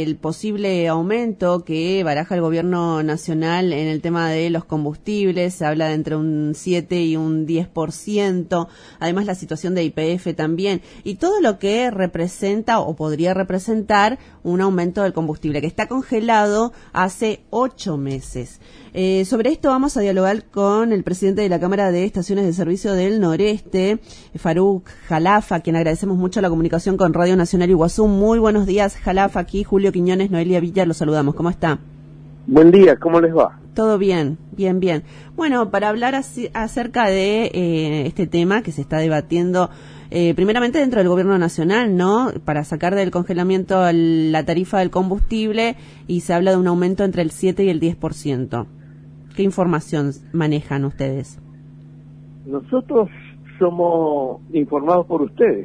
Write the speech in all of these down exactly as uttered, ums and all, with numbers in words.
El posible aumento que baraja el gobierno nacional en el tema de los combustibles, se habla de entre un siete y un diez por ciento, además la situación de Y P F también, y todo lo que representa o podría representar un aumento del combustible, que está congelado hace ocho meses. Eh, sobre esto vamos a dialogar con el presidente de la Cámara de Estaciones de Servicio del Noreste, Faruk Jalafa, a quien agradecemos mucho la comunicación con Radio Nacional Iguazú. Muy buenos días, Jalafa. Aquí Julio Quiñones, Noelia Villa, los saludamos. ¿Cómo está? Buen día, ¿cómo les va? Todo bien, bien, bien. Bueno, para hablar así, acerca de eh, este tema que se está debatiendo eh, primeramente dentro del gobierno nacional, ¿no? Para sacar del congelamiento la tarifa del combustible, y se habla de un aumento entre el siete y el diez por ciento. ¿Qué información manejan ustedes? Nosotros somos informados por ustedes.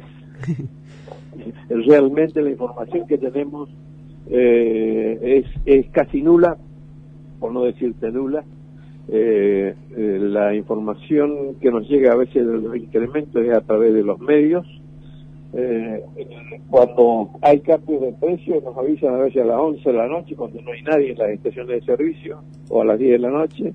Realmente la información que tenemos eh, es, es casi nula, por no decirte nula. Eh, eh, la información que nos llega a veces de los incrementos es a través de los medios. Eh, cuando hay cambios de precio nos avisan a veces a las once de la noche, cuando no hay nadie en las estaciones de servicio, o a las diez de la noche.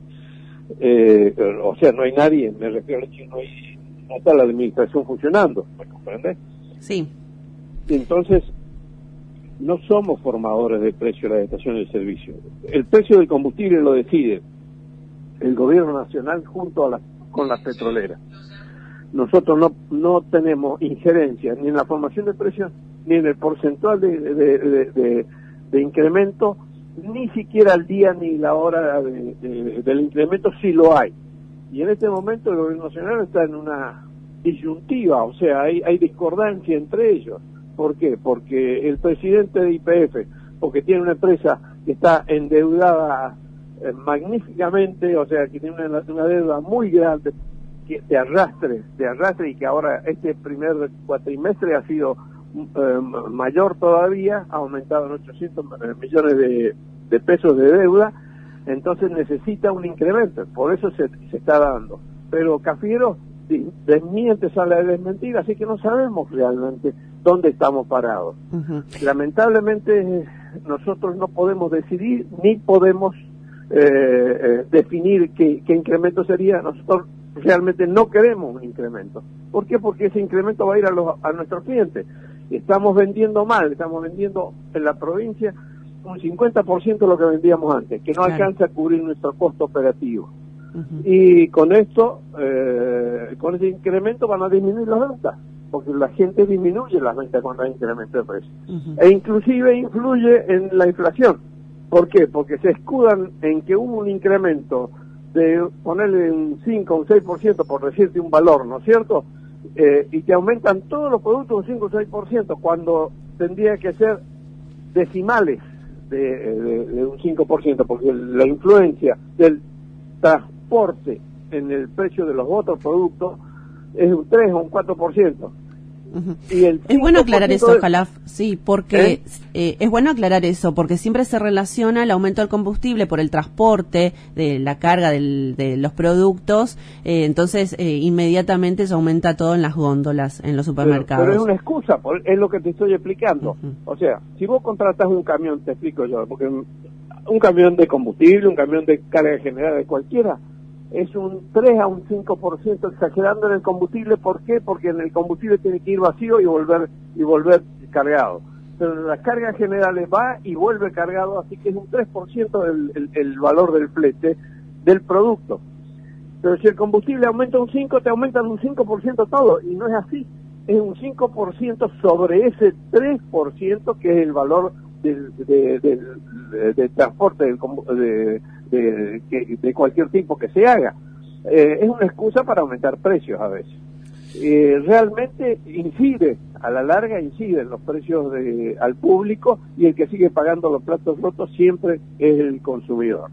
Eh, o sea, no hay nadie, me refiero a que no, hay, no está la administración funcionando, ¿me comprendes? Sí. Entonces, no somos formadores de precio de las estaciones de servicio. El precio del combustible lo decide el gobierno nacional junto a la, con las petroleras. Nosotros no no tenemos injerencia ni en la formación de precios, ni en el porcentual de, de, de, de, de incremento, ni siquiera el día ni la hora de, de, del incremento, si lo hay. Y en este momento el gobierno nacional está en una disyuntiva, o sea, hay, hay discordancia entre ellos. ¿Por qué? Porque el presidente de Y P F, porque tiene una empresa que está endeudada eh, magníficamente, o sea, que tiene una, una deuda muy grande, que te arrastre, te arrastre y que ahora este primer cuatrimestre ha sido eh, mayor todavía, ha aumentado en ochocientos millones de, de pesos de deuda, entonces necesita un incremento, por eso se, se está dando. Pero Cafiero desmiente, sale a desmentir, así que no sabemos realmente dónde estamos parados. Uh-huh. Lamentablemente nosotros no podemos decidir ni podemos eh, eh, definir qué, qué incremento sería. Nosotros realmente no queremos un incremento. ¿Por qué? Porque ese incremento va a ir a, los, a nuestros clientes. Estamos vendiendo mal, estamos vendiendo en la provincia un cincuenta por ciento de lo que vendíamos antes, que no claro. alcanza a cubrir nuestro costo operativo. Uh-huh. Y con esto, eh, con ese incremento van a disminuir las ventas, porque la gente disminuye las ventas cuando hay incremento de precios. Uh-huh. E inclusive influye en la inflación. ¿Por qué? Porque se escudan en que hubo un incremento de ponerle un cinco o un seis por ciento, por decirte un valor, ¿no es cierto? Eh, y te aumentan todos los productos un cinco o seis por ciento, cuando tendría que ser decimales de, de, de un cinco por ciento, porque la influencia del transporte en el precio de los otros productos es un tres o un cuatro por ciento. Uh-huh. Y el es bueno aclarar eso, de... Jalaf, sí, porque ¿Eh? Eh, es bueno aclarar eso, porque siempre se relaciona el aumento del combustible por el transporte, de la carga del, de los productos, eh, entonces eh, inmediatamente se aumenta todo en las góndolas, en los supermercados. Pero, pero es una excusa, es lo que te estoy explicando. Uh-huh. O sea, si vos contratás un camión, te explico yo, porque un camión de combustible, un camión de carga general de cualquiera, es un tres a un cinco por ciento exagerando en el combustible. ¿Por qué? Porque en el combustible tiene que ir vacío y volver y volver cargado. Pero en las cargas generales va y vuelve cargado, así que es un tres por ciento el, el, el valor del flete del producto. Pero si el combustible aumenta un cinco por ciento, te aumentan un cinco por ciento todo, y no es así. Es un cinco por ciento sobre ese tres por ciento que es el valor del, de, de, de, de transporte del, de, de, de, de cualquier tipo que se haga. Eh, es una excusa para aumentar precios a veces. Eh, realmente incide, a la larga incide en los precios de, al público, y el que sigue pagando los platos rotos siempre es el consumidor.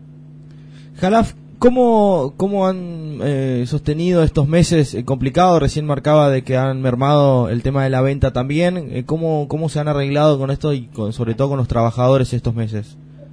Jalaf, ¿cómo, cómo han eh, sostenido estos meses eh, complicados? Recién marcaba de que han mermado el tema de la venta también. Eh, ¿cómo, ¿Cómo se han arreglado con esto y con, sobre todo con los trabajadores estos meses?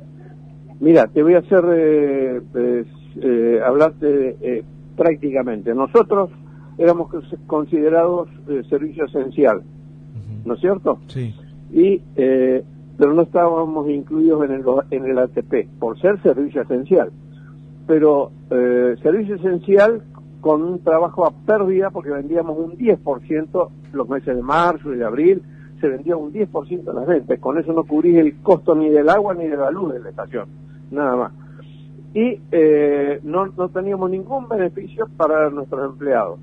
Mira, te voy a hacer eh, pues, eh, hablarte eh, prácticamente. Nosotros éramos considerados eh, servicio esencial, uh-huh. ¿no es cierto? Sí. Y eh, pero no estábamos incluidos en el, en el A T P, por ser servicio esencial. Pero eh, servicio esencial con un trabajo a pérdida, porque vendíamos un diez por ciento los meses de marzo y de abril, se vendía un diez por ciento de las ventas. Con eso no cubrís el costo ni del agua ni de la luz de la estación, nada más. Y eh, no, no teníamos ningún beneficio para nuestros empleados.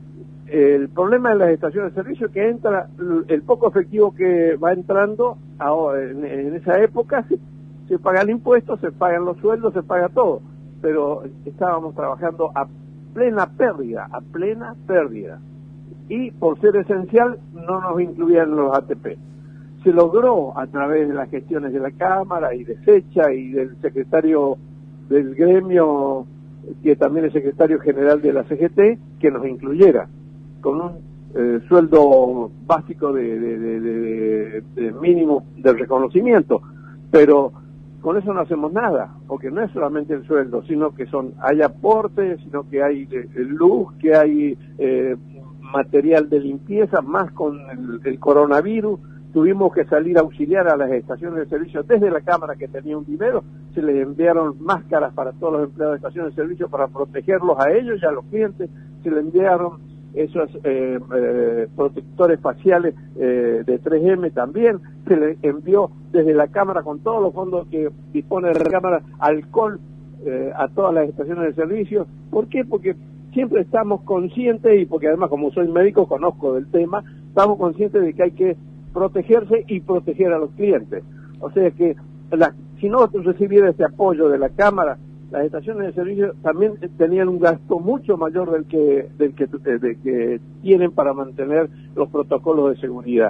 El problema de las estaciones de servicio es que entra el poco efectivo que va entrando ahora, en, en esa época se, se pagan impuestos, se pagan los sueldos, se paga todo, pero estábamos trabajando a plena pérdida, a plena pérdida, y por ser esencial no nos incluían los A T P. Se logró a través de las gestiones de la Cámara y de Secha y del secretario del gremio, que también es secretario general de la C G T, que nos incluyera con un eh, sueldo básico de, de, de, de, de mínimo del reconocimiento, pero con eso no hacemos nada, porque no es solamente el sueldo, sino que son hay aportes, sino que hay eh, luz, que hay eh, material de limpieza, más con el, el coronavirus. Tuvimos que salir a auxiliar a las estaciones de servicio desde la Cámara, que tenía un dinero, se les enviaron máscaras para todos los empleados de estaciones de servicio para protegerlos a ellos y a los clientes, se les enviaron esos eh, eh, protectores faciales eh, de tres eme también, se le envió desde la Cámara, con todos los fondos que dispone de la Cámara, alcohol eh, a todas las estaciones de servicio. ¿Por qué? Porque siempre estamos conscientes, y porque además como soy médico conozco del tema, estamos conscientes de que hay que protegerse y proteger a los clientes. O sea que la, si no recibiera este apoyo de la Cámara, las estaciones de servicio también tenían un gasto mucho mayor del que del que, del que tienen para mantener los protocolos de seguridad.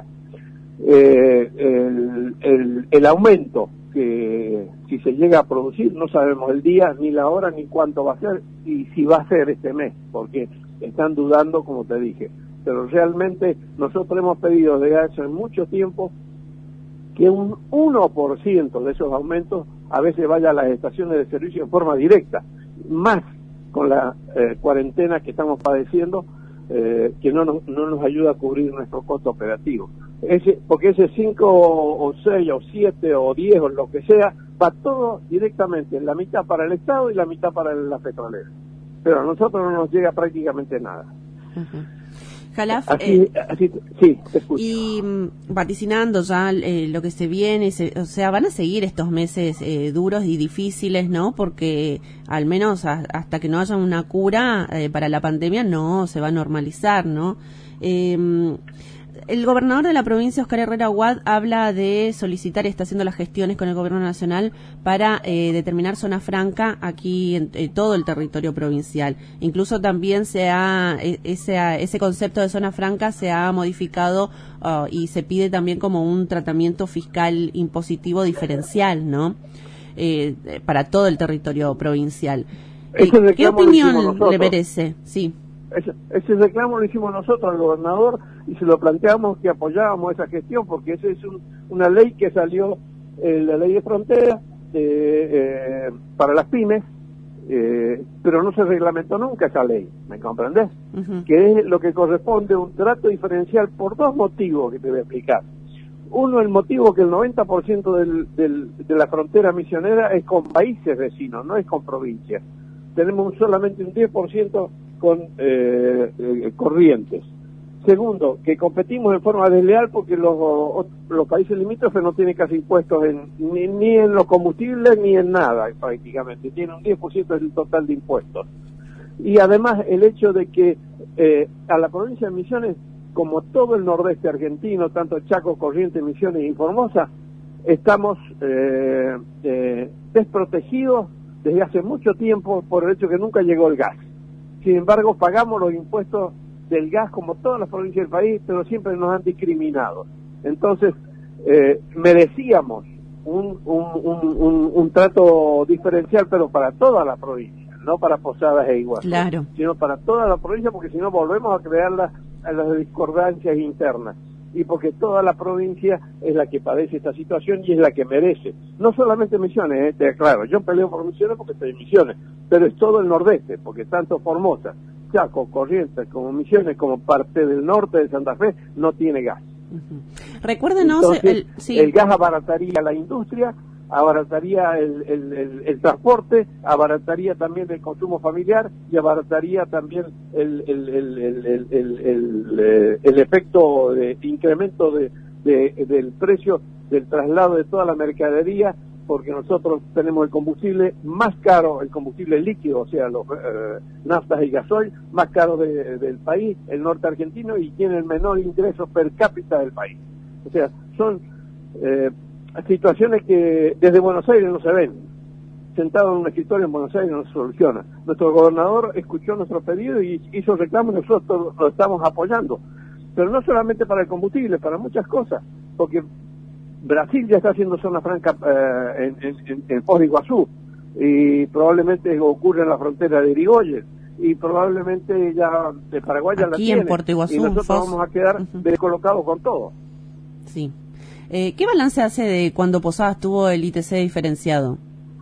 Eh, el, el, el aumento que si se llega a producir, no sabemos el día, ni la hora, ni cuánto va a ser, y si va a ser este mes, porque están dudando, como te dije. Pero realmente nosotros hemos pedido desde hace mucho tiempo que un uno por ciento de esos aumentos a veces vaya a las estaciones de servicio en forma directa, más con la eh, cuarentena que estamos padeciendo, eh, que no nos, no nos ayuda a cubrir nuestro costo operativo. Ese, porque ese cinco o seis o siete o diez o lo que sea, va todo directamente, la mitad para el Estado y la mitad para la petrolera. Pero a nosotros no nos llega prácticamente nada. Uh-huh. Jalaf, así, eh, así, sí, te escucho. Y mm, vaticinando ya eh, lo que se viene, se, o sea, van a seguir estos meses eh, duros y difíciles, ¿no? Porque al menos a, hasta que no haya una cura eh, para la pandemia no se va a normalizar, ¿no? Eh, el gobernador de la provincia, Oscar Herrera Huad, habla de solicitar y está haciendo las gestiones con el gobierno nacional para eh, determinar zona franca aquí en, en todo el territorio provincial. Incluso también se ha, ese, ese concepto de zona franca se ha modificado uh, y se pide también como un tratamiento fiscal impositivo diferencial, ¿no? Eh, para todo el territorio provincial. Eh, ¿Qué opinión le merece? Sí. Ese, ese reclamo lo hicimos nosotros al gobernador y se lo planteamos que apoyábamos esa gestión, porque esa es un, una ley que salió, eh, la ley de frontera eh, eh, para las pymes, eh, pero no se reglamentó nunca esa ley, ¿me comprendés? Uh-huh. Que es lo que corresponde a un trato diferencial por dos motivos que te voy a explicar. Uno, el motivo que el noventa por ciento del, del, de la frontera misionera es con países vecinos, no es con provincias. Tenemos un, solamente un diez por ciento con eh, eh, corrientes. Segundo, que competimos en forma desleal porque los, los países limítrofes no tienen casi impuestos en, ni, ni en los combustibles ni en nada prácticamente, tienen un diez por ciento del total de impuestos. Y además el hecho de que eh, a la provincia de Misiones, como todo el nordeste argentino, tanto Chaco, Corrientes, Misiones y Formosa, estamos eh, eh, desprotegidos desde hace mucho tiempo por el hecho que nunca llegó el gas. Sin embargo, pagamos los impuestos del gas como todas las provincias del país, pero siempre nos han discriminado. Entonces, eh, merecíamos un, un, un, un, un trato diferencial, pero para toda la provincia, no para Posadas e Iguazú, claro, sino para toda la provincia, porque si no volvemos a crear las, a las discordancias internas. Y porque toda la provincia es la que padece esta situación y es la que merece. No solamente Misiones, eh, claro, yo peleo por Misiones porque estoy en Misiones, pero es todo el nordeste, porque tanto Formosa, Chaco, Corrientes, como Misiones, como parte del norte de Santa Fe, no tiene gas. Uh-huh. Recuérdenos, Entonces, el, sí. el gas abarataría la industria, abarataría el, el, el, el transporte, abarataría también el consumo familiar y abarataría también el, el, el, el, el, el, el, el efecto de incremento de, de, del precio del traslado de toda la mercadería, porque nosotros tenemos el combustible más caro, el combustible líquido, o sea, los eh, naftas y gasoil, más caro de, del país, el norte argentino, y tiene el menor ingreso per cápita del país. O sea, son eh, situaciones que desde Buenos Aires no se ven. Sentado en un escritorio en Buenos Aires no se soluciona. Nuestro gobernador escuchó nuestro pedido y hizo reclamo y nosotros lo estamos apoyando. Pero no solamente para el combustible, para muchas cosas, porque Brasil ya está haciendo zona franca eh, en, en, en Foz de Iguazú, y probablemente ocurre en la frontera de Irigoyen, y probablemente ya de Paraguay ya la tiene, en Puerto Iguazú, y nosotros Foz. vamos a quedar uh-huh. descolocados con todo. Sí. Eh, ¿Qué balance hace de cuando Posadas tuvo el I T C diferenciado?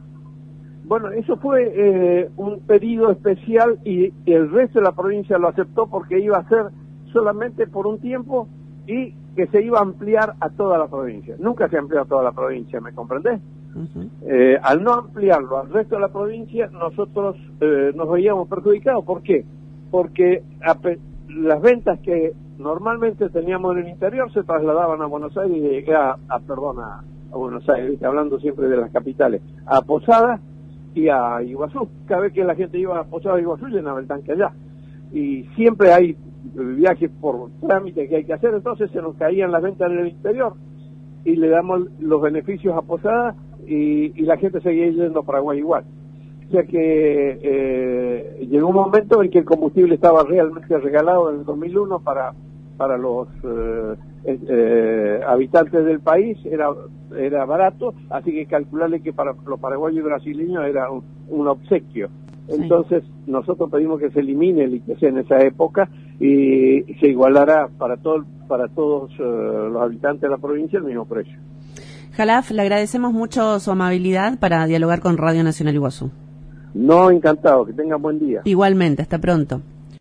Bueno, eso fue eh, un pedido especial y, y el resto de la provincia lo aceptó porque iba a ser solamente por un tiempo y que se iba a ampliar a toda la provincia. Nunca se amplió a toda la provincia, ¿me comprendés? Uh-huh. Eh, al no ampliarlo al resto de la provincia, nosotros eh, nos veíamos perjudicados. ¿Por qué? Porque a pe- las ventas que normalmente teníamos en el interior se trasladaban a Buenos Aires y a, a perdón, a, a Buenos Aires, hablando siempre de las capitales, a Posadas y a Iguazú. Cada vez que la gente iba a Posadas y Iguazú, llenaba el tanque allá. Y siempre hay viajes por trámite que hay que hacer, entonces se nos caían las ventas en el interior y le damos los beneficios a Posadas y, y la gente seguía yendo a Paraguay igual. O sea que eh, llegó un momento en que el combustible estaba realmente regalado en el dos mil uno para para los eh, eh, habitantes del país, era era barato, así que calcularle que para los paraguayos y brasileños era un, un obsequio. Entonces sí. Nosotros pedimos que se elimine el I T C en esa época y se igualará para todo, para todos uh, los habitantes de la provincia el mismo precio. Jalaf, le agradecemos mucho su amabilidad para dialogar con Radio Nacional Iguazú. No, encantado, que tengan buen día. Igualmente, hasta pronto.